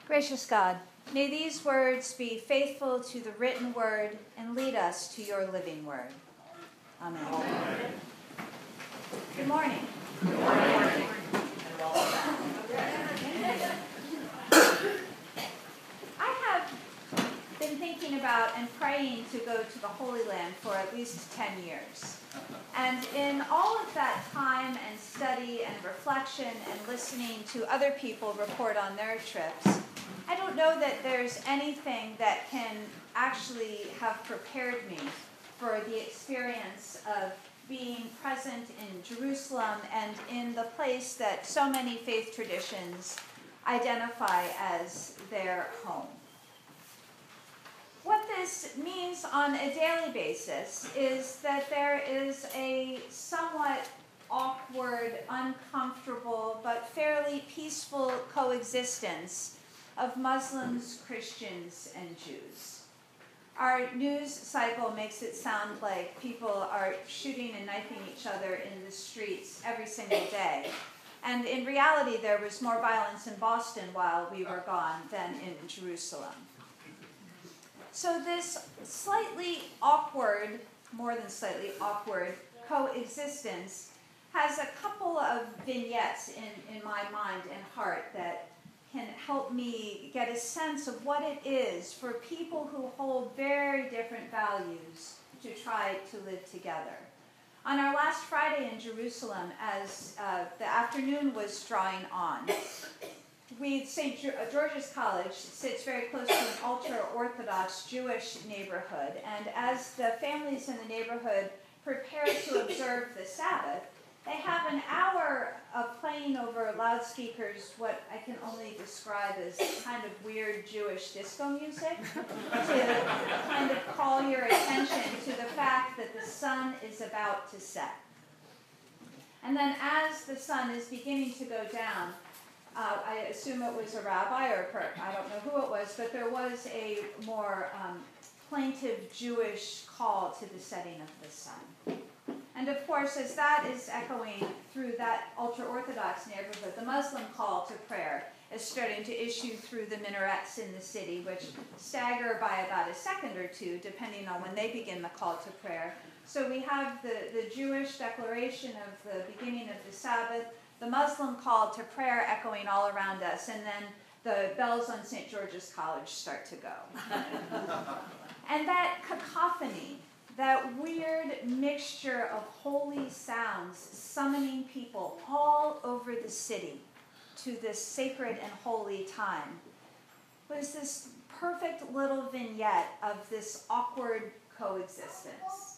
Gracious God, may these words be faithful to the written word and lead us to your living word. Amen. Amen. Good morning. Good morning. I have been thinking about and praying to go to the Holy Land for at least 10 years. And in all of that time and study and reflection and listening to other people report on their trips, I don't know that there's anything that can actually have prepared me for the experience of being present in Jerusalem and in the place that so many faith traditions identify as their home. What this means on a daily basis is that there is a somewhat awkward, uncomfortable, but fairly peaceful coexistence of Muslims, Christians, and Jews. Our news cycle makes it sound like people are shooting and knifing each other in the streets every single day. And in reality, there was more violence in Boston while we were gone than in Jerusalem. So this slightly awkward, more than slightly awkward, coexistence has a couple of vignettes in my mind and heart that can help me get a sense of what it is for people who hold very different values to try to live together. On our last Friday in Jerusalem, as the afternoon was drawing on, St. George's College sits very close to an ultra-Orthodox Jewish neighborhood, and as the families in the neighborhood prepare to observe the Sabbath, they have an hour of playing over loudspeakers what I can only describe as kind of weird Jewish disco music to kind of call your attention to the fact that the sun is about to set. And then as the sun is beginning to go down, I assume it was a rabbi or I don't know who it was, but there was a more plaintive Jewish call to the setting of the sun. And of course, as that is echoing through that ultra-Orthodox neighborhood, the Muslim call to prayer is starting to issue through the minarets in the city, which stagger by about a second or two, depending on when they begin the call to prayer. So we have the Jewish declaration of the beginning of the Sabbath, the Muslim call to prayer echoing all around us, and then the bells on St. George's College start to go. And that cacophony, that weird mixture of holy sounds summoning people all over the city to this sacred and holy time, was this perfect little vignette of this awkward coexistence.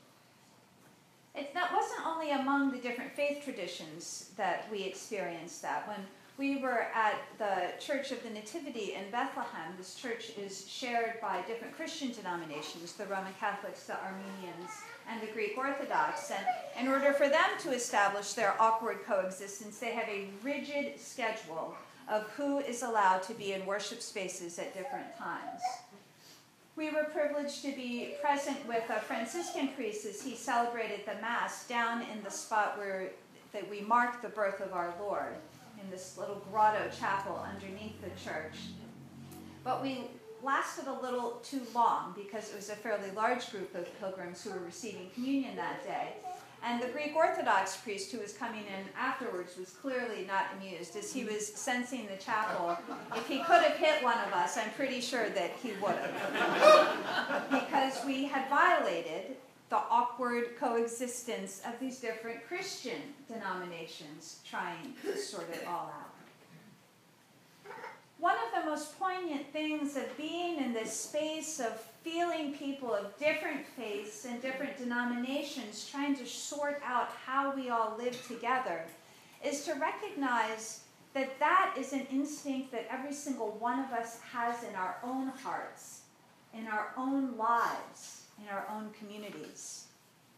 That wasn't only among the different faith traditions that we experienced that. When we were at the Church of the Nativity in Bethlehem, this church is shared by different Christian denominations, the Roman Catholics, the Armenians, and the Greek Orthodox. And in order for them to establish their awkward coexistence, they have a rigid schedule of who is allowed to be in worship spaces at different times. We were privileged to be present with a Franciscan priest as he celebrated the Mass down in the spot that we marked the birth of our Lord, in this little grotto chapel underneath the church. But we lasted a little too long because it was a fairly large group of pilgrims who were receiving communion that day. And the Greek Orthodox priest who was coming in afterwards was clearly not amused. As he was sensing the chapel, if he could have hit one of us, I'm pretty sure that he would have. Because we had violated the awkward coexistence of these different Christian denominations trying to sort it all out. One of the most poignant things of being in this space of feeling people of different faiths and different denominations trying to sort out how we all live together is to recognize that that is an instinct that every single one of us has in our own hearts, in our own lives, in our own communities.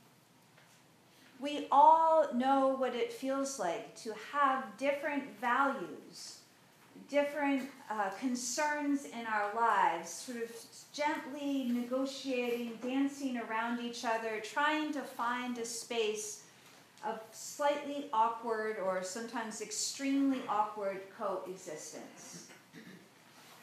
We all know what it feels like to have different values, different concerns in our lives, sort of gently negotiating, dancing around each other, trying to find a space of slightly awkward or sometimes extremely awkward coexistence.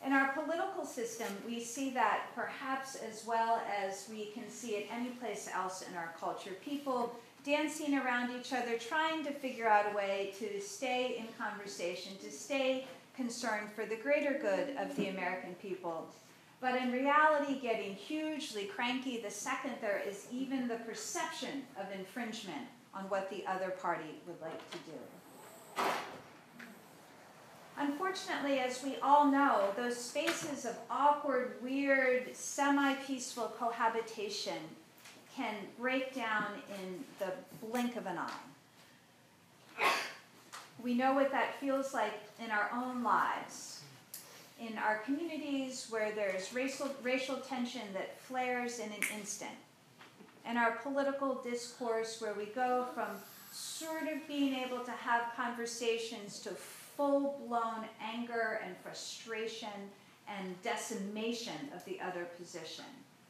In our political system, we see that perhaps as well as we can see it any place else in our culture. People dancing around each other, trying to figure out a way to stay in conversation, to stay concerned for the greater good of the American people. But in reality, getting hugely cranky the second there is even the perception of infringement on what the other party would like to do. Unfortunately, as we all know, those spaces of awkward, weird, semi-peaceful cohabitation can break down in the blink of an eye. We know what that feels like in our own lives, in our communities where there's racial tension that flares in an instant, in our political discourse where we go from sort of being able to have conversations to full-blown anger and frustration and decimation of the other position.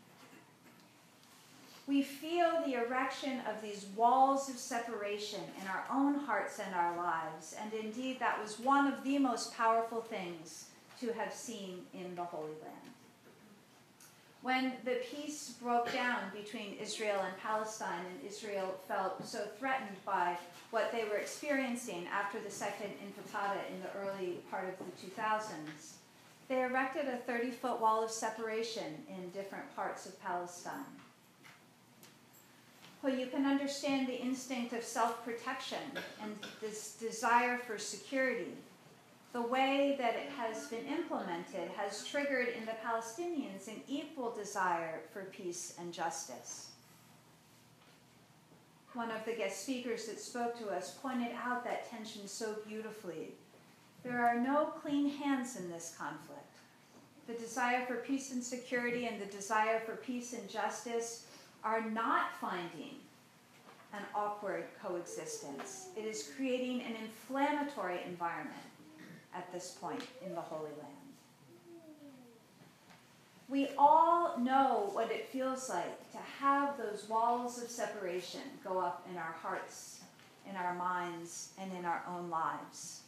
We feel the erection of these walls of separation in our own hearts and our lives, and indeed that was one of the most powerful things to have seen in the Holy Land. When the peace broke down between Israel and Palestine, and Israel felt so threatened by what they were experiencing after the Second Intifada in the early part of the 2000s, they erected a 30-foot wall of separation in different parts of Palestine. Well, you can understand the instinct of self-protection and this desire for security. The way that it has been implemented has triggered in the Palestinians an equal desire for peace and justice. One of the guest speakers that spoke to us pointed out that tension so beautifully. There are no clean hands in this conflict. The desire for peace and security and the desire for peace and justice are not finding an awkward coexistence. It is creating an inflammatory environment at this point in the Holy Land. We all know what it feels like to have those walls of separation go up in our hearts, in our minds, and in our own lives.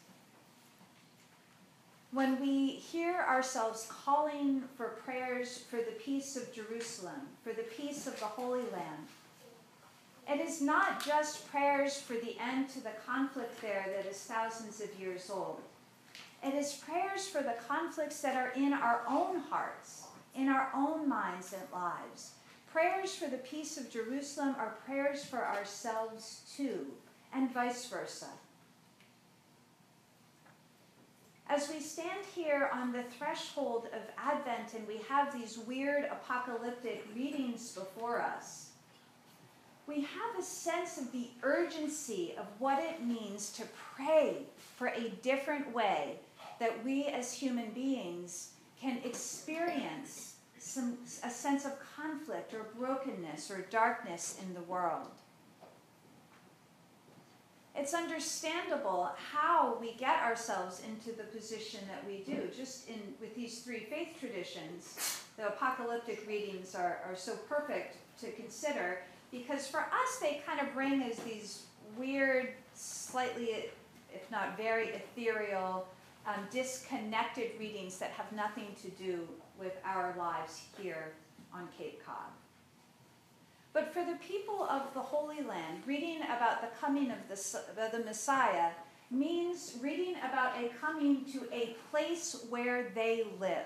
When we hear ourselves calling for prayers for the peace of Jerusalem, for the peace of the Holy Land, it is not just prayers for the end to the conflict there that is thousands of years old. It is prayers for the conflicts that are in our own hearts, in our own minds and lives. Prayers for the peace of Jerusalem are prayers for ourselves too, and vice versa. As we stand here on the threshold of Advent and we have these weird apocalyptic readings before us, we have a sense of the urgency of what it means to pray for a different way that we as human beings can experience a sense of conflict or brokenness or darkness in the world. It's understandable how we get ourselves into the position that we do. Just with these three faith traditions, the apocalyptic readings are so perfect to consider, because for us they kind of ring as these weird, slightly, if not very ethereal, disconnected readings that have nothing to do with our lives here on Cape Cod. But for the people of the Holy Land, reading about the coming of the Messiah means reading about a coming to a place where they live.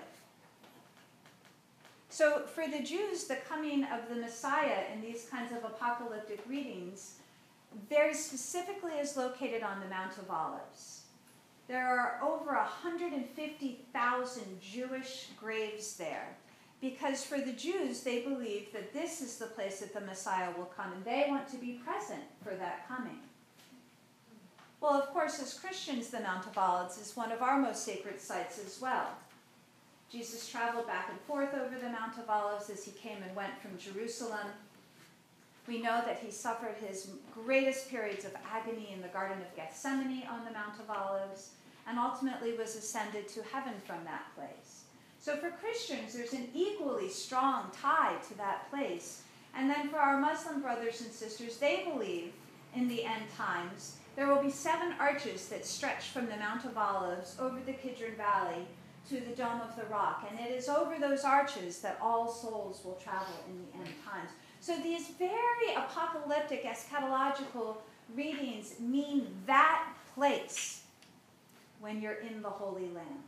So for the Jews, the coming of the Messiah in these kinds of apocalyptic readings very specifically is located on the Mount of Olives. There are over 150,000 Jewish graves there, because for the Jews, they believe that this is the place that the Messiah will come, and they want to be present for that coming. Well, of course, as Christians, the Mount of Olives is one of our most sacred sites as well. Jesus traveled back and forth over the Mount of Olives as he came and went from Jerusalem. We know that he suffered his greatest periods of agony in the Garden of Gethsemane on the Mount of Olives, and ultimately was ascended to heaven from that place. So for Christians, there's an equally strong tie to that place. And then for our Muslim brothers and sisters, they believe in the end times there will be 7 arches that stretch from the Mount of Olives over the Kidron Valley to the Dome of the Rock. And it is over those arches that all souls will travel in the end times. So these very apocalyptic, eschatological readings mean that place when you're in the Holy Land.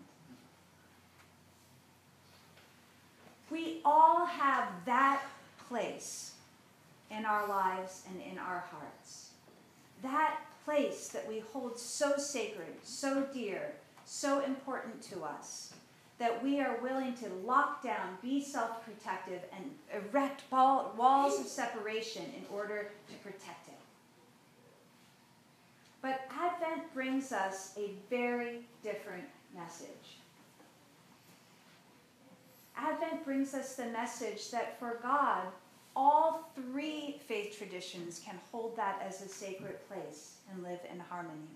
We all have that place in our lives and in our hearts. That place that we hold so sacred, so dear, so important to us, that we are willing to lock down, be self-protective, and erect walls of separation in order to protect it. But Advent brings us a very different message. Advent brings us the message that for God, all three faith traditions can hold that as a sacred place and live in harmony.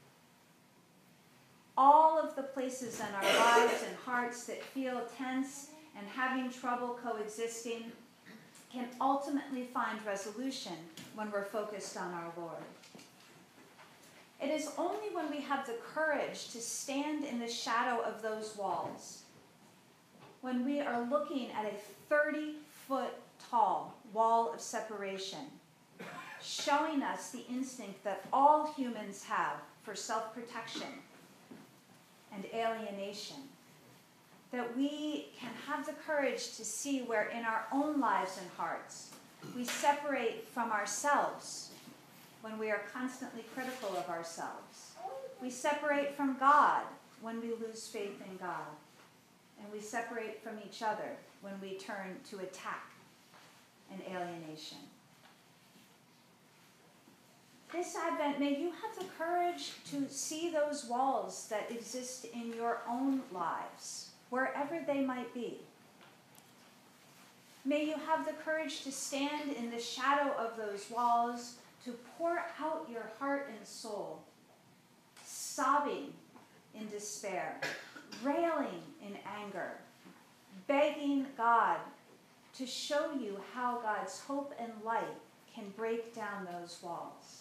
All of the places in our lives and hearts that feel tense and having trouble coexisting can ultimately find resolution when we're focused on our Lord. It is only when we have the courage to stand in the shadow of those walls, when we are looking at a 30-foot tall wall of separation, showing us the instinct that all humans have for self-protection and alienation, that we can have the courage to see where in our own lives and hearts we separate from ourselves when we are constantly critical of ourselves. We separate from God when we lose faith in God. And we separate from each other when we turn to attack and alienation. This Advent, may you have the courage to see those walls that exist in your own lives, wherever they might be. May you have the courage to stand in the shadow of those walls, to pour out your heart and soul, sobbing in despair, railing in anger, begging God to show you how God's hope and light can break down those walls.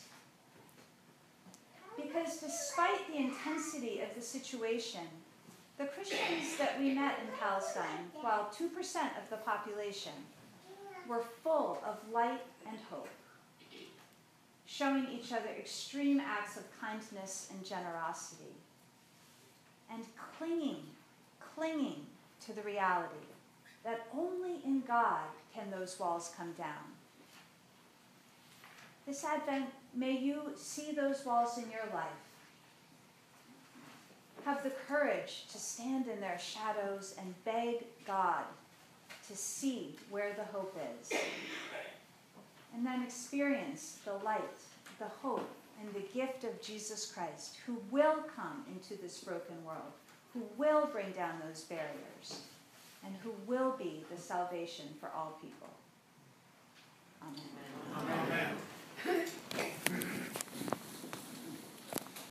Because despite the intensity of the situation, the Christians that we met in Palestine, while 2% of the population, were full of light and hope, showing each other extreme acts of kindness and generosity, and clinging to the reality that only in God can those walls come down. This Advent, may you see those walls in your life. Have the courage to stand in their shadows and beg God to see where the hope is. And then experience the light, the hope, and the gift of Jesus Christ, who will come into this broken world, who will bring down those barriers, and who will be the salvation for all people. Amen. Amen.